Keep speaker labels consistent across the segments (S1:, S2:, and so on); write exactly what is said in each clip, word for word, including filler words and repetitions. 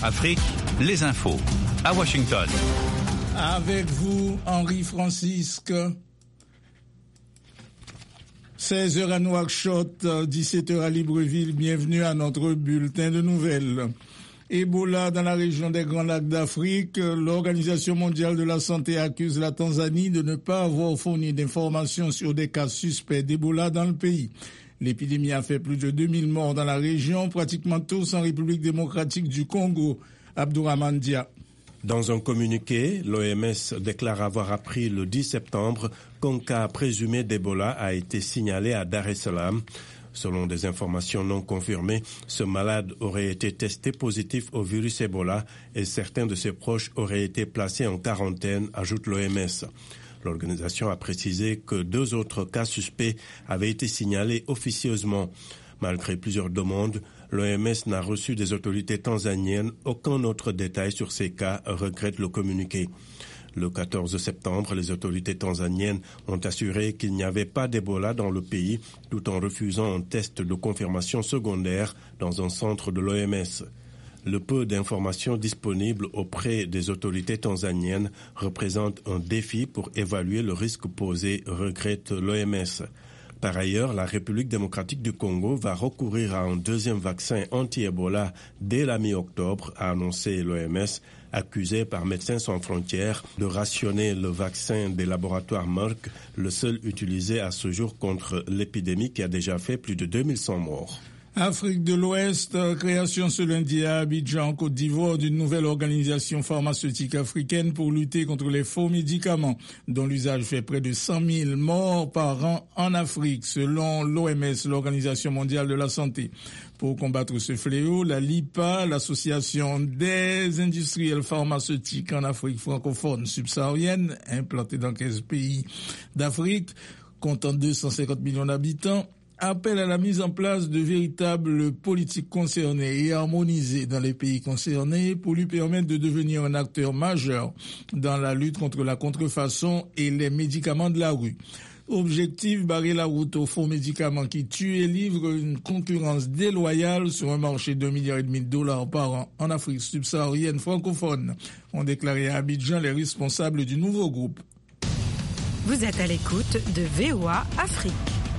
S1: Afrique, les infos à Washington.
S2: Avec vous, Henri Francisque. seize heures à Nouakchott, dix-sept heures à Libreville. Bienvenue à notre bulletin de nouvelles. Ebola dans la région des Grands Lacs d'Afrique. L'Organisation mondiale de la santé accuse la Tanzanie de ne pas avoir fourni d'informations sur des cas suspects d'Ebola dans le pays. L'épidémie a fait plus de deux mille morts dans la région, pratiquement tous en République démocratique du Congo. Abdourahmane Dia.
S3: Dans un communiqué, l'O M S déclare avoir appris le dix septembre qu'un cas présumé d'Ebola a été signalé à Dar es Salaam. Selon des informations non confirmées, ce malade aurait été testé positif au virus Ebola et certains de ses proches auraient été placés en quarantaine, ajoute l'O M S. L'organisation a précisé que deux autres cas suspects avaient été signalés officieusement. Malgré plusieurs demandes, l'O M S n'a reçu des autorités tanzaniennes aucun autre détail sur ces cas, regrette le communiqué. Le quatorze septembre, les autorités tanzaniennes ont assuré qu'il n'y avait pas d'Ebola dans le pays, tout en refusant un test de confirmation secondaire dans un centre de l'O M S. Le peu d'informations disponibles auprès des autorités tanzaniennes représente un défi pour évaluer le risque posé, regrette l'O M S. Par ailleurs, la République démocratique du Congo va recourir à un deuxième vaccin anti-Ebola dès la mi-octobre, a annoncé l'O M S, accusé par Médecins sans frontières de rationner le vaccin des laboratoires Merck, le seul utilisé à ce jour contre l'épidémie qui a déjà fait plus de deux mille cent morts.
S2: Afrique de l'Ouest, création ce lundi à Abidjan, Côte d'Ivoire, d'une nouvelle organisation pharmaceutique africaine pour lutter contre les faux médicaments, dont l'usage fait près de cent mille morts par an en Afrique, selon l'O M S, l'Organisation mondiale de la santé. Pour combattre ce fléau, la L I P A, l'association des industriels pharmaceutiques en Afrique francophone subsaharienne, implantée dans quinze pays d'Afrique, comptant deux cent cinquante millions d'habitants, appelle à la mise en place de véritables politiques concernées et harmonisées dans les pays concernés pour lui permettre de devenir un acteur majeur dans la lutte contre la contrefaçon et les médicaments de la rue. Objectif, barrer la route aux faux médicaments qui tuent et livrent une concurrence déloyale sur un marché d'un milliard et demi de dollars par an en Afrique subsaharienne francophone, ont déclaré à Abidjan les responsables du nouveau groupe.
S4: Vous êtes à l'écoute de V O A Afrique.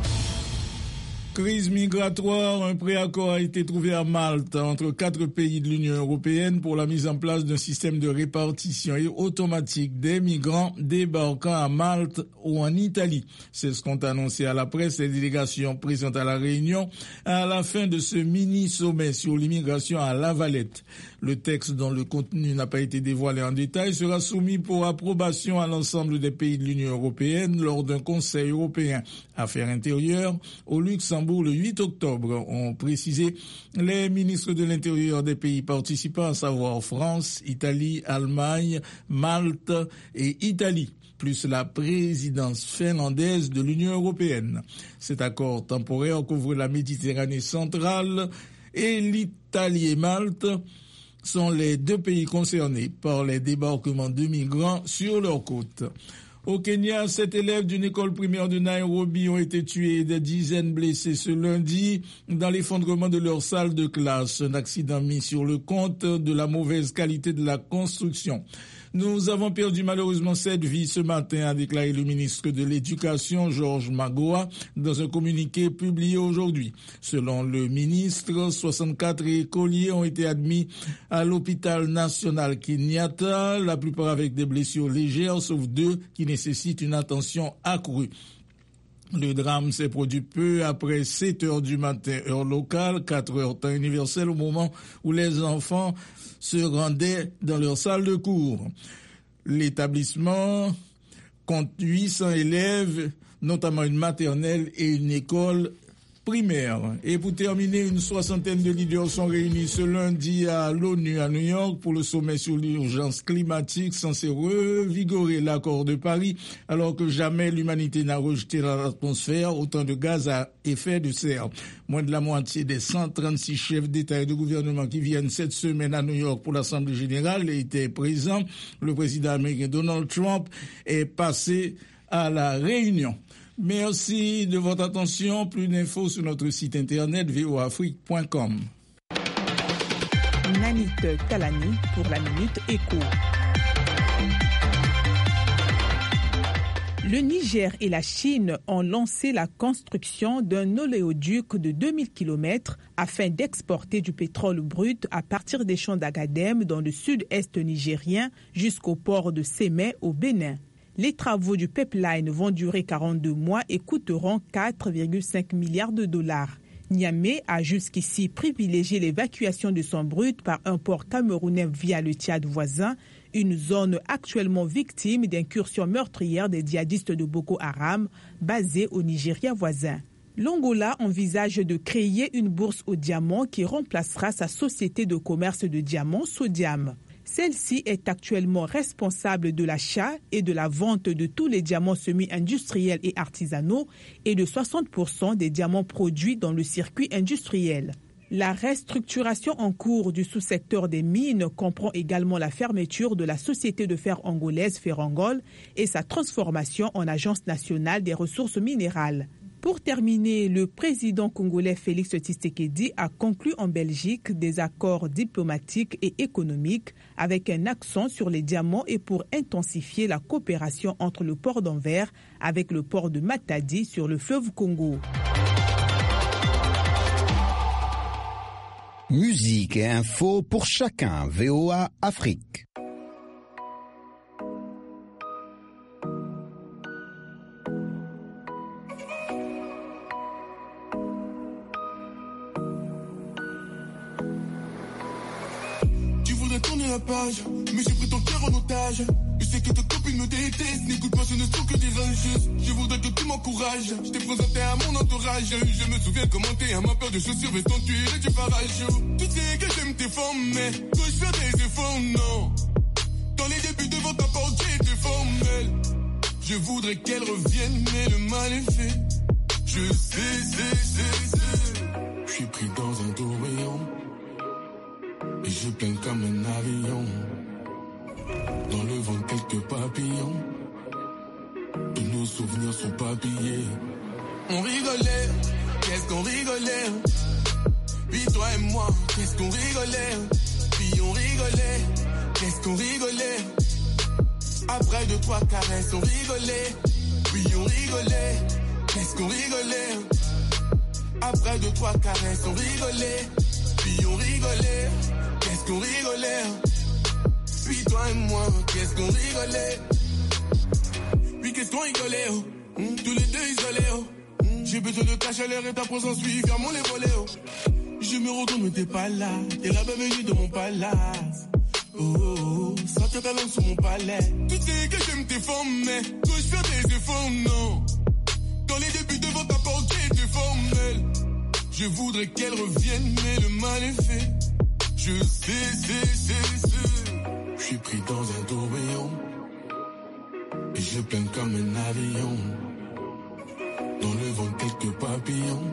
S2: Crise migratoire, un préaccord a été trouvé à Malte entre quatre pays de l'Union européenne pour la mise en place d'un système de répartition automatique des migrants débarquant à Malte ou en Italie. C'est ce qu'ont annoncé à la presse les délégations présentes à la Réunion à la fin de ce mini-sommet sur l'immigration à La Valette. Le texte, dont le contenu n'a pas été dévoilé en détail, sera soumis pour approbation à l'ensemble des pays de l'Union européenne lors d'un Conseil européen Affaires intérieures au Luxembourg le huit octobre, ont précisé les ministres de l'Intérieur des pays participants, à savoir France, Italie, Allemagne, Malte et Italie, plus la présidence finlandaise de l'Union européenne. Cet accord temporaire couvre la Méditerranée centrale et l'Italie et Malte sont les deux pays concernés par les débarquements de migrants sur leurs côtes. Au Kenya, sept élèves d'une école primaire de Nairobi ont été tués et des dizaines blessés ce lundi dans l'effondrement de leur salle de classe. Un accident mis sur le compte de la mauvaise qualité de la construction. Nous avons perdu malheureusement sept vies ce matin, a déclaré le ministre de l'Éducation, George Magoha, dans un communiqué publié aujourd'hui. Selon le ministre, soixante-quatre écoliers ont été admis à l'hôpital national Kenyatta, la plupart avec des blessures légères, sauf deux qui nécessitent une attention accrue. Le drame s'est produit peu après sept heures du matin, heure locale, quatre heures temps universel, au moment où les enfants se rendaient dans leur salle de cours. L'établissement compte huit cents élèves, notamment une maternelle et une école primaire. Et pour terminer, une soixantaine de leaders sont réunis ce lundi à l'ONU à New York pour le sommet sur l'urgence climatique censé revigorer l'accord de Paris, alors que jamais l'humanité n'a rejeté dans l'atmosphère autant de gaz à effet de serre. Moins de la moitié des cent trente-six chefs d'État et de gouvernement qui viennent cette semaine à New York pour l'Assemblée générale étaient présents. Le président américain Donald Trump est passé à la réunion. Merci de votre attention. Plus d'infos sur notre site internet v o afrique point com.
S5: Nanit Talani pour la Minute Éco. Le Niger et la Chine ont lancé la construction d'un oléoduc de deux mille kilomètres afin d'exporter du pétrole brut à partir des champs d'Agadem dans le sud-est nigérien jusqu'au port de Sémé au Bénin. Les travaux du pipeline vont durer quarante-deux mois et coûteront quatre virgule cinq milliards de dollars. Niamey a jusqu'ici privilégié l'évacuation de son brut par un port camerounais via le Tchad voisin, une zone actuellement victime d'incursions meurtrières des djihadistes de Boko Haram basés au Nigeria voisin. L'Angola envisage de créer une bourse au diamant qui remplacera sa société de commerce de diamants Sodiam. Celle-ci est actuellement responsable de l'achat et de la vente de tous les diamants semi-industriels et artisanaux et de soixante pour cent des diamants produits dans le circuit industriel. La restructuration en cours du sous-secteur des mines comprend également la fermeture de la société de fer angolaise Ferrangol et sa transformation en agence nationale des ressources minérales. Pour terminer, le président congolais Félix Tshisekedi a conclu en Belgique des accords diplomatiques et économiques avec un accent sur les diamants et pour intensifier la coopération entre le port d'Anvers avec le port de Matadi sur le fleuve Congo.
S6: Musique et info pour chacun. V O A Afrique.
S7: La page, mais j'ai pris ton cœur en otage. Je sais que tes copines me détestent, n'écoute pas, ce ne sont que des rageuses. Je voudrais que tu m'encourages, je t'ai présenté à mon entourage. Je me souviens comment t'es à ma paire de chaussures veston tu es du farageux. Tu sais que j'aime tes formes, mais que je fais des efforts, non. Dans les débuts devant ta porte, j'étais formelle. Je voudrais qu'elle revienne, mais le mal est fait. Je sais, sais, sais, sais. Je suis pris dans un tourbillon. Et je plane comme un avion. Dans le vent quelques papillons. Tous nos souvenirs sont papillés. On rigolait, qu'est-ce qu'on rigolait. Puis toi et moi, qu'est-ce qu'on rigolait. Puis on rigolait, qu'est-ce qu'on rigolait. Après deux, trois caresses, on rigolait. Puis on rigolait, qu'est-ce qu'on rigolait. Après deux, trois caresses, on rigolait. Puis on rigolait. Qu'est-ce qu'on rigolait. Puis toi et moi, qu'est-ce qu'on rigolait. Puis qu'est-ce qu'on rigolait, oh. Mmh, tous les deux isolés, oh. Mmh, j'ai besoin de ta chaleur et ta présence, puis ferme les volets, oh. Je me retourne mais t'es pas là. T'es la bienvenue de mon palace. Oh, oh, oh, sentir ta langue sur mon palais. Tu sais que j'aime tes formes, mais que je fais des efforts, non. Dans les débuts devant ta porte, j'étais formelle. Je voudrais qu'elle revienne, mais le mal est fait. Je sais, sais, sais, sais. Je suis pris dans un tourbillon. Et je plane comme un avion. Dans le vent quelques papillons.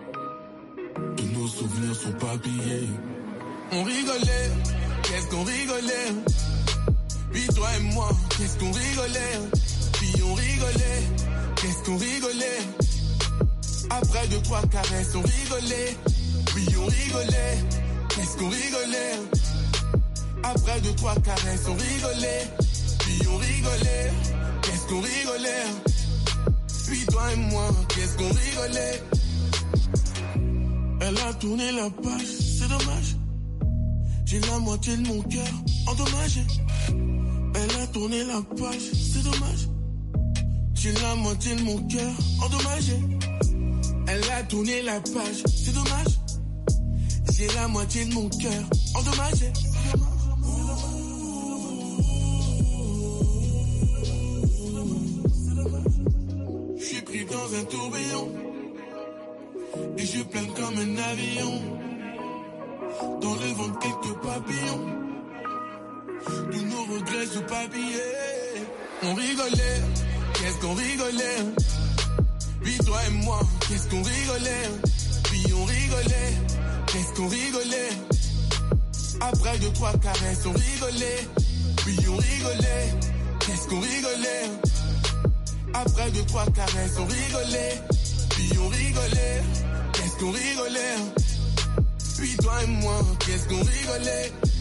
S7: Tous nos souvenirs sont papillés. On rigolait, qu'est-ce qu'on rigolait. Puis toi et moi, qu'est-ce qu'on rigolait. Puis on rigolait, qu'est-ce qu'on rigolait. Après deux, trois caresses, on rigolait. Puis on rigolait. Qu'est-ce qu'on rigolait. Après deux, trois caresses, on rigolait. Puis on rigolait. Qu'est-ce qu'on rigolait. Puis toi et moi, qu'est-ce qu'on rigolait. Elle a tourné la page, c'est dommage. J'ai la moitié de mon cœur endommagé. Elle a tourné la page, c'est dommage. J'ai la moitié de mon cœur endommagé. Elle a tourné la page, c'est dommage. J'ai la moitié de mon cœur endommagé. Je suis pris dans un tourbillon. Et je plane comme un avion. Dans le vent quelques papillons. Tous nos regrets sous papier. On rigolait, qu'est-ce qu'on rigolait. Puis toi et moi, qu'est-ce qu'on rigolait. Puis on rigolait, qu'est-ce qu'on rigolait. Après deux, trois caresses, on rigolait. Puis on rigolait, qu'est-ce qu'on rigolait. Après deux, trois caresses, on rigolait. Puis on rigolait, qu'est-ce qu'on rigolait. Puis toi et moi, qu'est-ce qu'on rigolait.